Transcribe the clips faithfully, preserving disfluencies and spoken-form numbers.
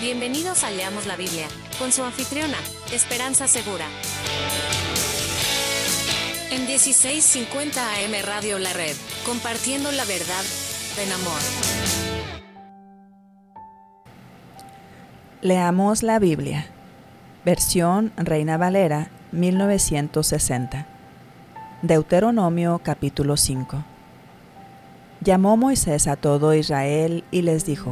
Bienvenidos a Leamos la Biblia, con su anfitriona, Esperanza Segura. En dieciséis cincuenta A M Radio La Red, compartiendo la verdad en amor. Leamos la Biblia. Versión Reina Valera, mil novecientos sesenta. Deuteronomio capítulo cinco. Llamó Moisés a todo Israel y les dijo: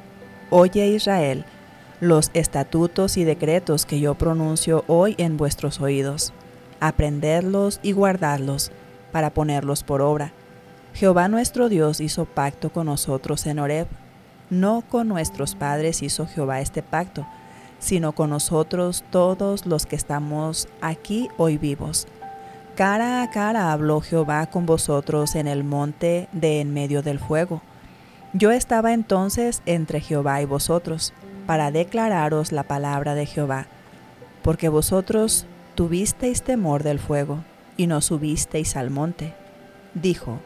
Oye Israel, los estatutos y decretos que yo pronuncio hoy en vuestros oídos, aprendedlos y guardadlos, para ponerlos por obra. Jehová nuestro Dios hizo pacto con nosotros en Horeb. No con nuestros padres hizo Jehová este pacto, sino con nosotros todos los que estamos aquí hoy vivos. Cara a cara habló Jehová con vosotros en el monte de en medio del fuego. Yo estaba entonces entre Jehová y vosotros, para declararos la palabra de Jehová, porque vosotros tuvisteis temor del fuego, y no subisteis al monte. Dijo: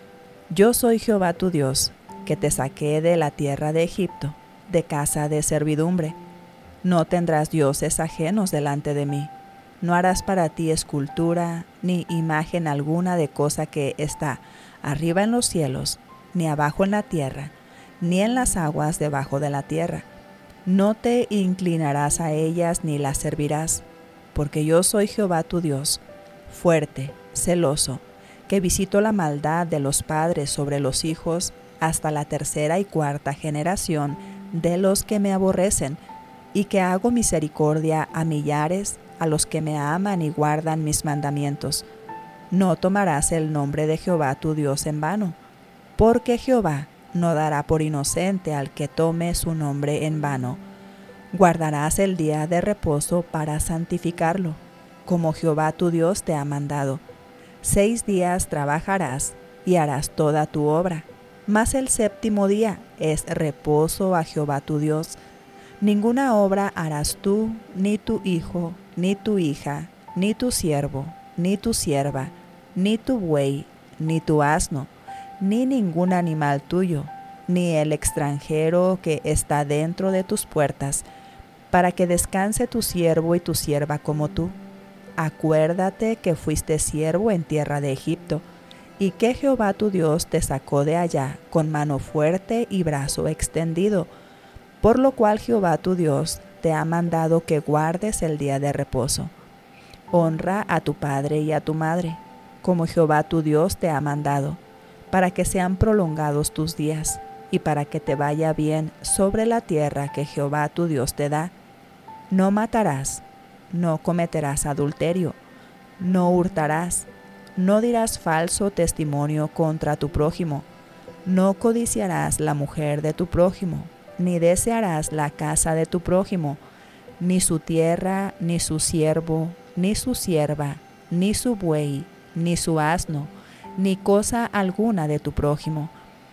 Yo soy Jehová tu Dios, que te saqué de la tierra de Egipto, de casa de servidumbre. No tendrás dioses ajenos delante de mí. No harás para ti escultura, ni imagen alguna de cosa que está arriba en los cielos, ni abajo en la tierra, ni en las aguas debajo de la tierra. No te inclinarás a ellas ni las servirás, porque yo soy Jehová tu Dios, fuerte, celoso, que visito la maldad de los padres sobre los hijos hasta la tercera y cuarta generación de los que me aborrecen, y que hago misericordia a millares, a los que me aman y guardan mis mandamientos. No tomarás el nombre de Jehová tu Dios en vano, porque Jehová no dará por inocente al que tome su nombre en vano. Guardarás el día de reposo para santificarlo, como Jehová tu Dios te ha mandado. Seis días trabajarás y harás toda tu obra, mas el séptimo día es reposo a Jehová tu Dios. Ninguna obra harás tú, ni tu hijo, ni tu hija, ni tu siervo, ni tu sierva, ni tu buey, ni tu asno, ni ningún animal tuyo, ni el extranjero que está dentro de tus puertas, para que descanse tu siervo y tu sierva como tú. Acuérdate que fuiste siervo en tierra de Egipto, y que Jehová tu Dios te sacó de allá con mano fuerte y brazo extendido, por lo cual Jehová tu Dios te ha mandado que guardes el día de reposo. Honra a tu padre y a tu madre, como Jehová tu Dios te ha mandado, para que sean prolongados tus días, y para que te vaya bien sobre la tierra que Jehová tu Dios te da. No matarás, no cometerás adulterio, no hurtarás, no dirás falso testimonio contra tu prójimo, no codiciarás la mujer de tu prójimo, ni desearás la casa de tu prójimo, ni su tierra, ni su siervo, ni su sierva, ni su buey, ni su asno, ni cosa alguna de tu prójimo.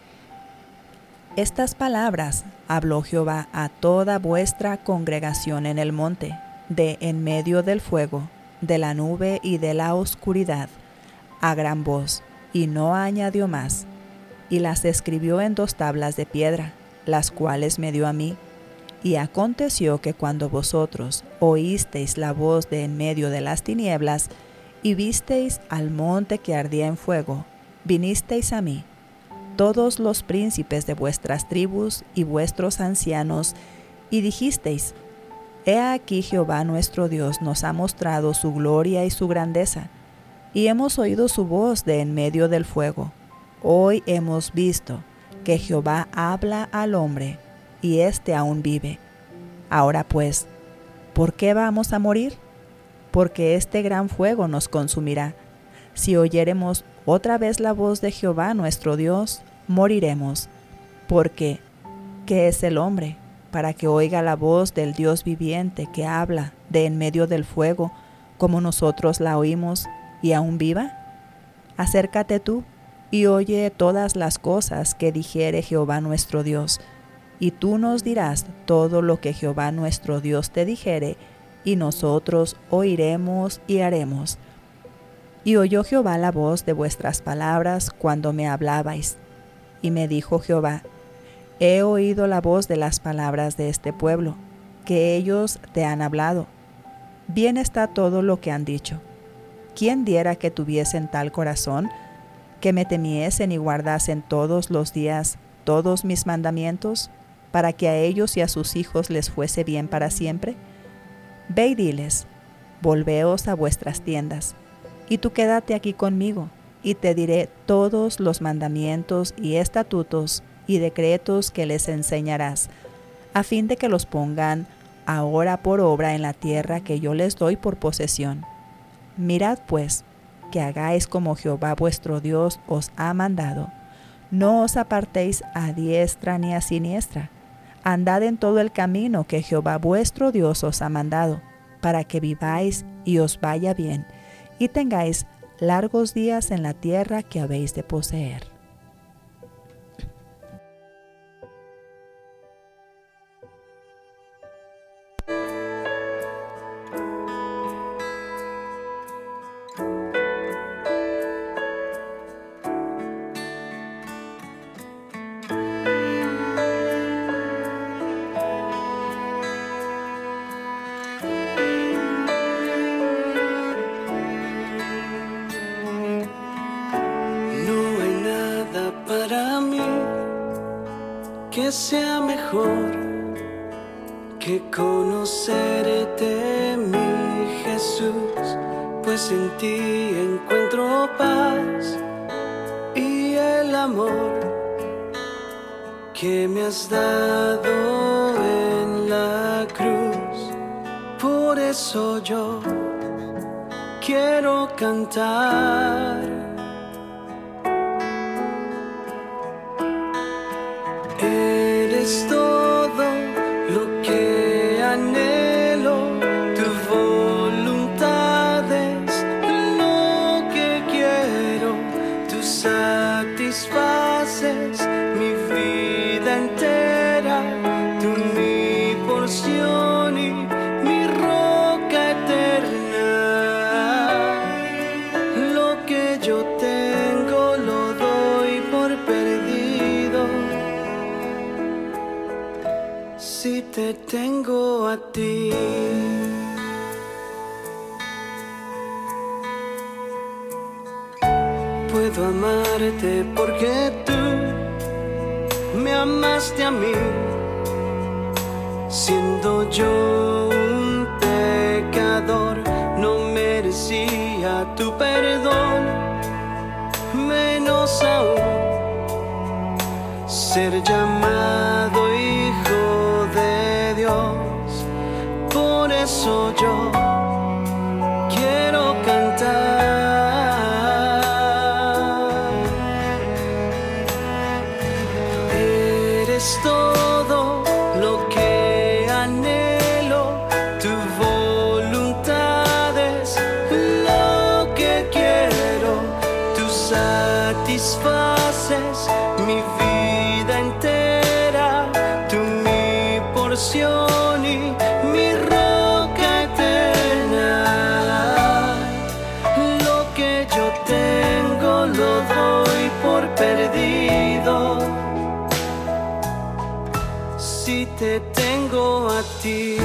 Estas palabras habló Jehová a toda vuestra congregación en el monte, de en medio del fuego, de la nube y de la oscuridad, a gran voz, y no añadió más, y las escribió en dos tablas de piedra, las cuales me dio a mí. Y aconteció que cuando vosotros oísteis la voz de en medio de las tinieblas, y visteis al monte que ardía en fuego, vinisteis a mí, todos los príncipes de vuestras tribus y vuestros ancianos, y dijisteis: He aquí Jehová nuestro Dios nos ha mostrado su gloria y su grandeza, y hemos oído su voz de en medio del fuego. Hoy hemos visto que Jehová habla al hombre, y éste aún vive. Ahora pues, ¿por qué vamos a morir? Porque este gran fuego nos consumirá. Si oyéremos otra vez la voz de Jehová nuestro Dios, moriremos. Porque, ¿qué es el hombre, para que oiga la voz del Dios viviente que habla de en medio del fuego, como nosotros la oímos, y aún viva? Acércate tú, y oye todas las cosas que dijere Jehová nuestro Dios, y tú nos dirás todo lo que Jehová nuestro Dios te dijere, y nosotros oiremos y haremos. Y oyó Jehová la voz de vuestras palabras cuando me hablabais. Y me dijo Jehová: He oído la voz de las palabras de este pueblo, que ellos te han hablado. Bien está todo lo que han dicho. ¿Quién diera que tuviesen tal corazón, que me temiesen y guardasen todos los días todos mis mandamientos, para que a ellos y a sus hijos les fuese bien para siempre? Ve y diles, volveos a vuestras tiendas, y tú quédate aquí conmigo, y te diré todos los mandamientos y estatutos y decretos que les enseñarás, a fin de que los pongan ahora por obra en la tierra que yo les doy por posesión. Mirad pues, que hagáis como Jehová vuestro Dios os ha mandado. No os apartéis a diestra ni a siniestra. Andad en todo el camino que Jehová vuestro Dios os ha mandado, para que viváis y os vaya bien, y tengáis largos días en la tierra que habéis de poseer. Que sea mejor que conocerte, mi Jesús, pues en ti encuentro paz y el amor que me has dado en la cruz. Por eso yo quiero cantar. Eres todo lo que anhelo, tu voluntad es lo que quiero, tú satisfaces mi vida entera, tú mi porción y mi roca eterna. Lo que yo tengo lo doy por perdido, si te tengo a ti. Puedo amarte porque tú me amaste a mí, siendo yo un pecador, no merecía tu perdón, menos aún ser llamado hijo de Dios. Por eso yo quiero cantar. Eres todo lo que anhelo, tu voluntad es lo que quiero, tú satisfaces mi vida entera, tú mi porción y mi roca eterna. Lo que yo tengo lo doy por perdido, si te tengo a ti.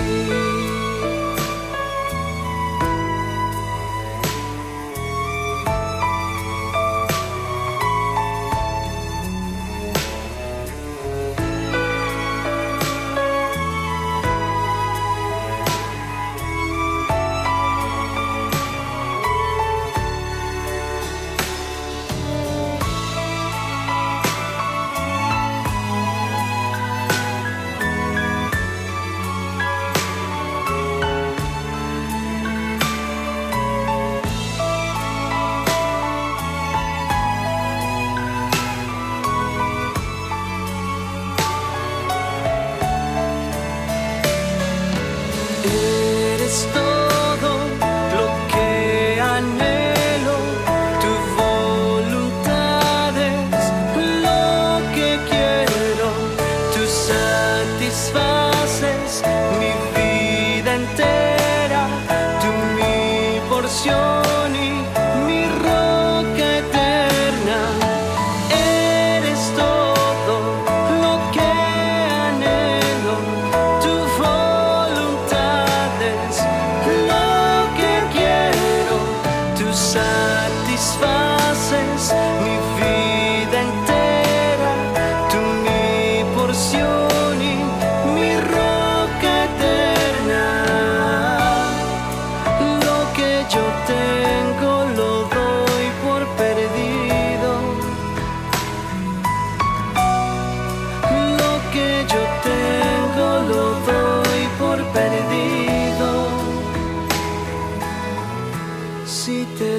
Eres todo lo que anhelo, tu voluntad es lo que quiero, tú satisfaces mi vida entera, tú mi porción y mi roca eterna. Eres todo lo que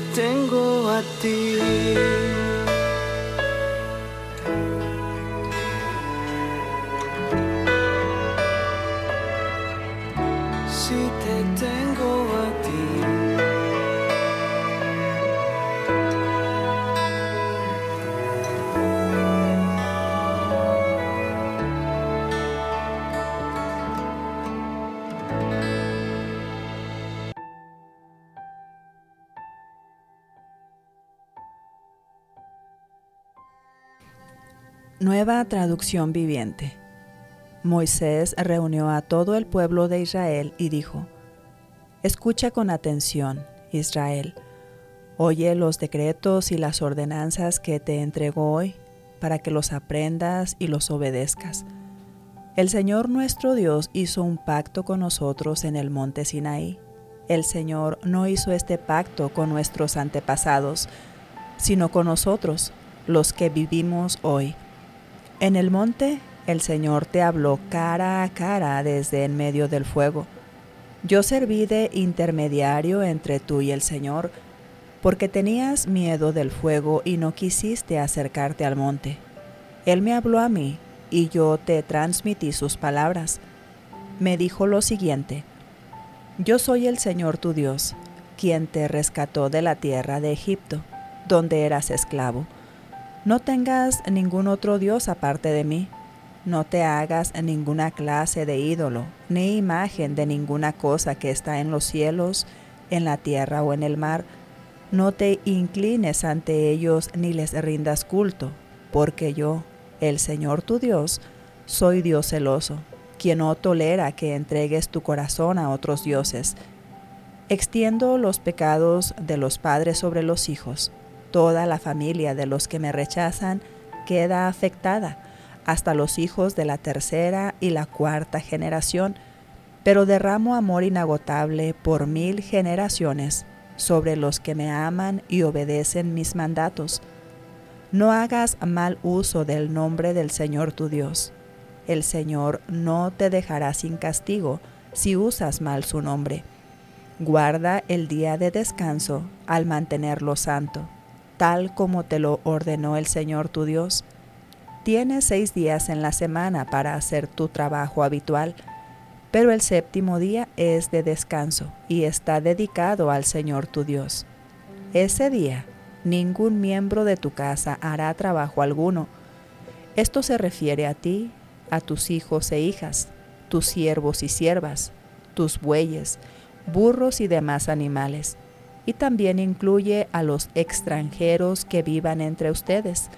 tengo a ti. Si te tengo a ti. Nueva traducción viviente. Moisés reunió a todo el pueblo de Israel y dijo: Escucha con atención, Israel. Oye los decretos y las ordenanzas que te entrego hoy, para que los aprendas y los obedezcas. El Señor nuestro Dios hizo un pacto con nosotros en el monte Sinaí. El Señor no hizo este pacto con nuestros antepasados, sino con nosotros, los que vivimos hoy. En el monte, el Señor te habló cara a cara desde en medio del fuego. Yo serví de intermediario entre tú y el Señor, porque tenías miedo del fuego y no quisiste acercarte al monte. Él me habló a mí, y yo te transmití sus palabras. Me dijo lo siguiente: Yo soy el Señor tu Dios, quien te rescató de la tierra de Egipto, donde eras esclavo. No tengas ningún otro Dios aparte de mí. No te hagas ninguna clase de ídolo, ni imagen de ninguna cosa que está en los cielos, en la tierra o en el mar. No te inclines ante ellos ni les rindas culto, porque yo, el Señor tu Dios, soy Dios celoso, quien no tolera que entregues tu corazón a otros dioses. Extiendo los pecados de los padres sobre los hijos. Toda la familia de los que me rechazan queda afectada, hasta los hijos de la tercera y la cuarta generación, pero derramo amor inagotable por mil generaciones sobre los que me aman y obedecen mis mandatos. No hagas mal uso del nombre del Señor tu Dios. El Señor no te dejará sin castigo si usas mal su nombre. Guarda el día de descanso al mantenerlo santo, tal como te lo ordenó el Señor tu Dios. Tienes seis días en la semana para hacer tu trabajo habitual, pero el séptimo día es de descanso y está dedicado al Señor tu Dios. Ese día, ningún miembro de tu casa hará trabajo alguno. Esto se refiere a ti, a tus hijos e hijas, tus siervos y siervas, tus bueyes, burros y demás animales, y también incluye a los extranjeros que vivan entre ustedes.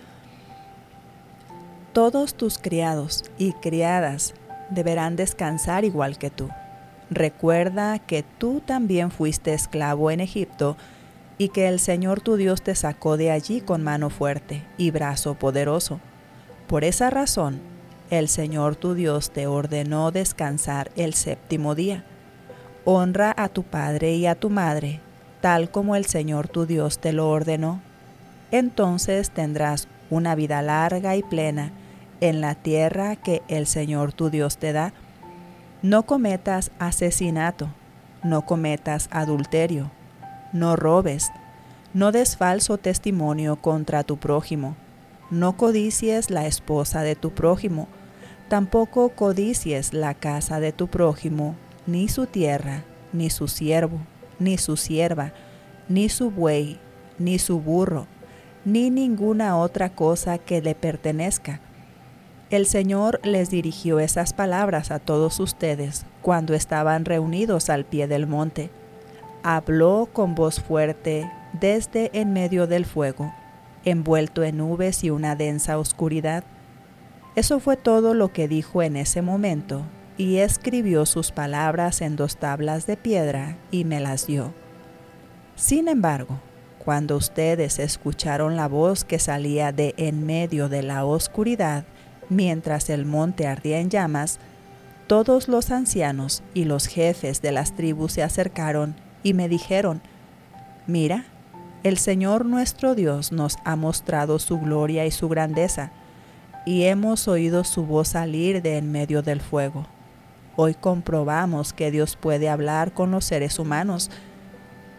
Todos tus criados y criadas deberán descansar igual que tú. Recuerda que tú también fuiste esclavo en Egipto y que el Señor tu Dios te sacó de allí con mano fuerte y brazo poderoso. Por esa razón, el Señor tu Dios te ordenó descansar el séptimo día. Honra a tu padre y a tu madre, tal como el Señor tu Dios te lo ordenó. Entonces tendrás una vida larga y plena en la tierra que el Señor tu Dios te da. No cometas asesinato, no cometas adulterio, no robes, no des falso testimonio contra tu prójimo, no codicies la esposa de tu prójimo, tampoco codicies la casa de tu prójimo, ni su tierra, ni su siervo, ni su sierva, ni su buey, ni su burro, ni ninguna otra cosa que le pertenezca. El Señor les dirigió esas palabras a todos ustedes cuando estaban reunidos al pie del monte. Habló con voz fuerte desde en medio del fuego, envuelto en nubes y una densa oscuridad. Eso fue todo lo que dijo en ese momento, y escribió sus palabras en dos tablas de piedra y me las dio. Sin embargo, cuando ustedes escucharon la voz que salía de en medio de la oscuridad, mientras el monte ardía en llamas, todos los ancianos y los jefes de las tribus se acercaron y me dijeron: Mira, el Señor nuestro Dios nos ha mostrado su gloria y su grandeza, y hemos oído su voz salir de en medio del fuego. Hoy comprobamos que Dios puede hablar con los seres humanos.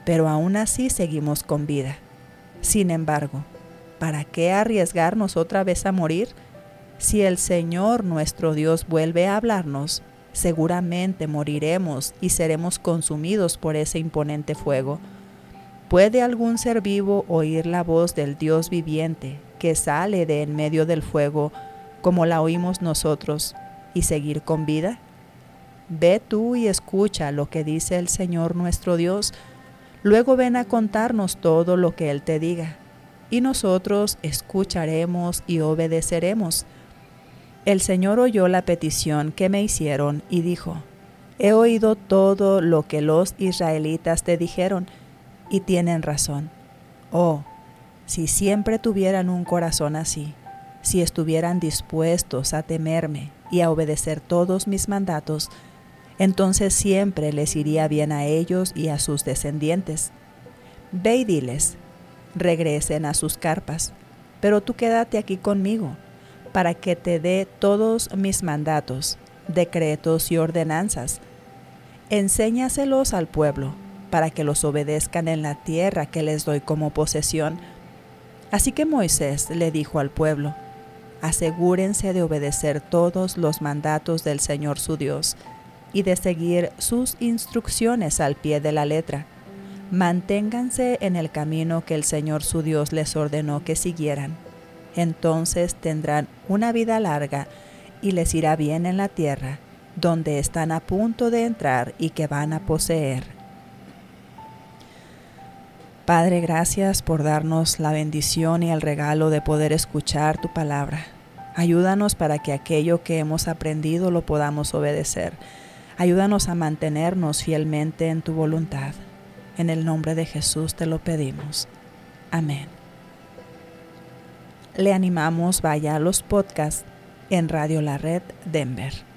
pero aún así seguimos con vida. Sin embargo, ¿para qué arriesgarnos otra vez a morir? Si el Señor nuestro Dios vuelve a hablarnos, seguramente moriremos y seremos consumidos por ese imponente fuego. ¿Puede algún ser vivo oír la voz del Dios viviente que sale de en medio del fuego como la oímos nosotros y seguir con vida? Ve tú y escucha lo que dice el Señor nuestro Dios. Luego ven a contarnos todo lo que Él te diga, y nosotros escucharemos y obedeceremos. El Señor oyó la petición que me hicieron y dijo: He oído todo lo que los israelitas te dijeron, y tienen razón. Oh, si siempre tuvieran un corazón así, si estuvieran dispuestos a temerme y a obedecer todos mis mandatos, entonces siempre les iría bien a ellos y a sus descendientes. Ve y diles, regresen a sus carpas, pero tú quédate aquí conmigo, para que te dé todos mis mandatos, decretos y ordenanzas. Enséñaselos al pueblo, para que los obedezcan en la tierra que les doy como posesión. Así que Moisés le dijo al pueblo: asegúrense de obedecer todos los mandatos del Señor su Dios, y de seguir sus instrucciones al pie de la letra. Manténganse en el camino que el Señor su Dios les ordenó que siguieran. Entonces tendrán una vida larga y les irá bien en la tierra, donde están a punto de entrar y que van a poseer. Padre, gracias por darnos la bendición y el regalo de poder escuchar tu palabra. Ayúdanos para que aquello que hemos aprendido lo podamos obedecer. Ayúdanos a mantenernos fielmente en tu voluntad. En el nombre de Jesús te lo pedimos. Amén. Le animamos, vaya a los podcasts en Radio La Red Denver.